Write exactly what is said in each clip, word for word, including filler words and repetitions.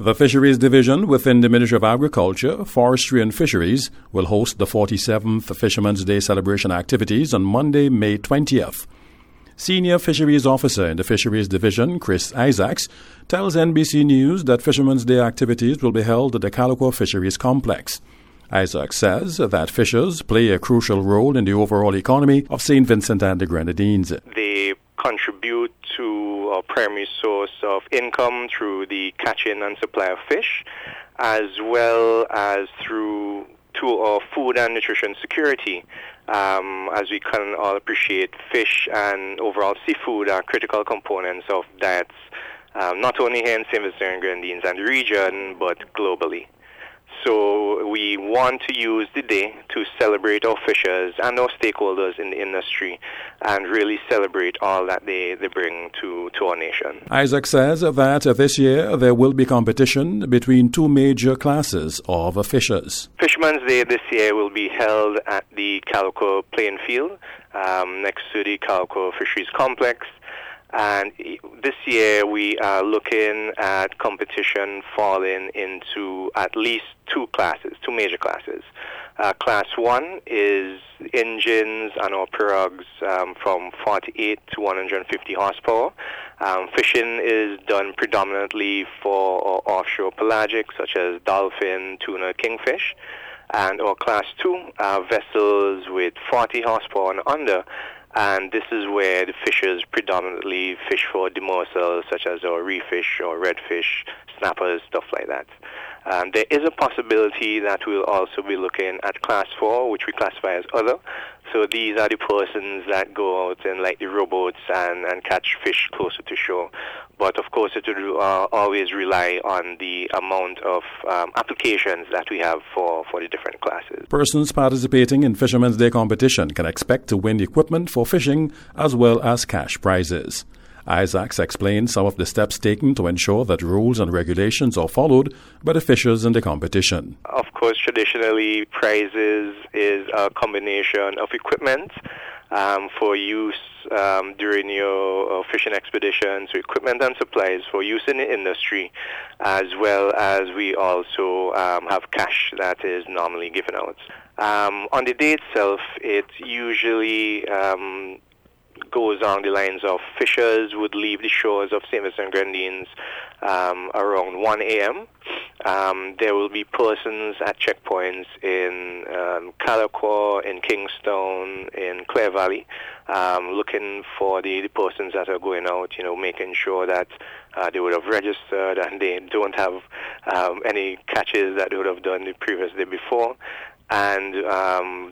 The Fisheries Division within the Ministry of Agriculture, Forestry and Fisheries will host the forty-seventh Fishermen's Day celebration activities on Monday, May twentieth. Senior Fisheries Officer in the Fisheries Division, Chris Isaacs, tells N B C News that Fishermen's Day activities will be held at the Calico Fisheries Complex. Isaacs says that fishers play a crucial role in the overall economy of Saint Vincent and the Grenadines. They contribute to a primary source of income through the catching and supply of fish, as well as through to our food and nutrition security. Um, as we can all appreciate, fish and overall seafood are critical components of diets, um, not only here in Saint Vincent and Grenadines and the region, but globally. So we want to use the day to celebrate our fishers and our stakeholders in the industry and really celebrate all that they, they bring to, to our nation. Isaac says that this year there will be competition between two major classes of fishers. Fishermen's Day this year will be held at the Calico Playing Field um, next to the Calico Fisheries Complex. And this year we are looking at competition falling into at least two classes, two major classes. Uh, class one is engines and our pirogues um, from forty-eight to one hundred fifty horsepower. Um, fishing is done predominantly for our offshore pelagic, such as dolphin, tuna, kingfish. And our class two are vessels with forty horsepower and under. And this is where the fishers predominantly fish for demersals, such as our reef fish or redfish, snappers, stuff like that. Um, there is a possibility that we'll also be looking at class four, which we classify as other. So these are the persons that go out in like the rowboats and, and catch fish closer to shore. But of course, it will uh, always rely on the amount of um, applications that we have for, for the different classes. Persons participating in Fishermen's Day competition can expect to win equipment for fishing as well as cash prizes. Isaacs explained some of the steps taken to ensure that rules and regulations are followed by the fishers in the competition. Of course, traditionally, prizes is a combination of equipment um, for use um, during your uh, fishing expeditions, so equipment and supplies for use in the industry, as well as we also um, have cash that is normally given out. Um, on the day itself, it usually Um, goes on the lines of fishers would leave the shores of Saint Vincent and Grenadines um, around one a.m. Um, there will be persons at checkpoints in um, Calico, in Kingstown, in Clare Valley, um, looking for the, the persons that are going out, you know, making sure that uh, they would have registered and they don't have um, any catches that they would have done the previous day before. And um,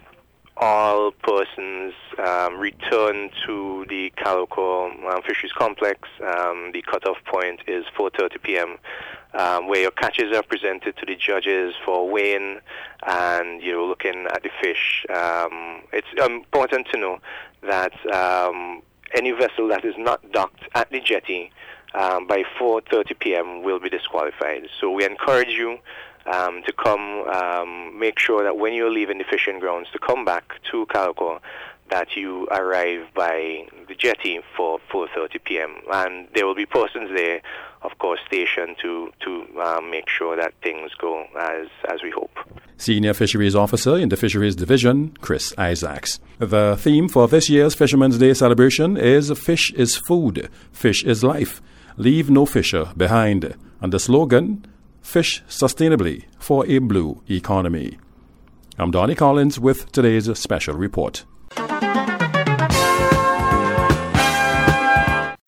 all persons um, return to the Calico um, Fisheries Complex. Um, the cutoff point is four thirty p.m., um, where your catches are presented to the judges for weighing, and you're looking at the fish. Um, it's important to know that um, any vessel that is not docked at the jetty um, by four thirty p.m. will be disqualified. So we encourage you Um, to come, um, make sure that when you're leaving the fishing grounds, to come back to Calico, that you arrive by the jetty for four thirty p.m. And there will be persons there, of course, stationed to, to um, make sure that things go as, as we hope. Senior Fisheries Officer in the Fisheries Division, Chris Isaacs. The theme for this year's Fishermen's Day celebration is Fish is Food, Fish is Life. Leave no fisher behind. And the slogan, Fish sustainably for a blue economy. I'm Donnie Collins with today's special report.